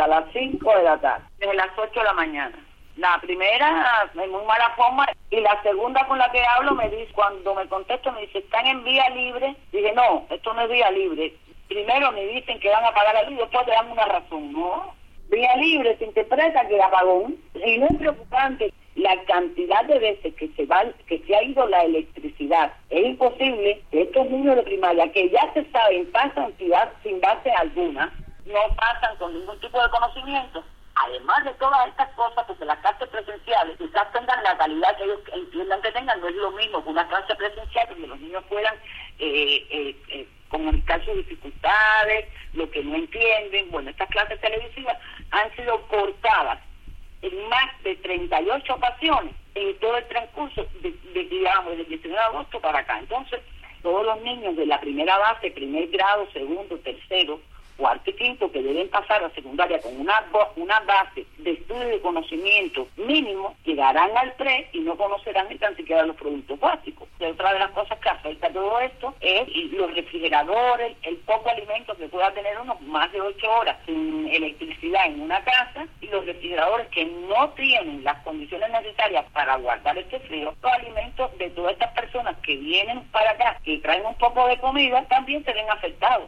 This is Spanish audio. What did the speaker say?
hasta las 5 de la tarde, desde las 8 de la mañana. La primera en muy mala forma y la segunda con la que hablo me dice, cuando me contesto me dice, ¿están en vía libre? Dije, no, esto no es vía libre. Primero me dicen que van a pagar la luz y después te dan una razón. No, vía libre se interpreta que apagón. Y no es preocupante la cantidad de veces que se ha ido la electricidad. Es imposible que estos niños de primaria, que ya se saben, pasan sin base alguna, no pasan con ningún tipo de conocimiento. Además de todas estas cosas, porque las clases presenciales quizás tengan la calidad que ellos entiendan que tengan, no es lo mismo que una clase presencial donde los niños puedan comunicar sus dificultades, lo que no entienden. Bueno, estas clases televisivas han sido cortadas en más de 38 ocasiones en todo el transcurso digamos, del 19 de agosto para acá. Entonces, todos los niños de la primera base, primer grado, segundo, tercero, cuarto y quinto, que deben pasar a secundaria con una base de estudio y de conocimiento mínimo, llegarán al pre y no conocerán ni tan siquiera los productos básicos. Y otra de las cosas que afecta a todo esto es los refrigeradores, el poco alimento que pueda tener uno más de 8 horas sin electricidad en una casa, y los refrigeradores que no tienen las condiciones necesarias para guardar este frío. Los alimentos de todas estas personas que vienen para acá y traen un poco de comida también se ven afectados.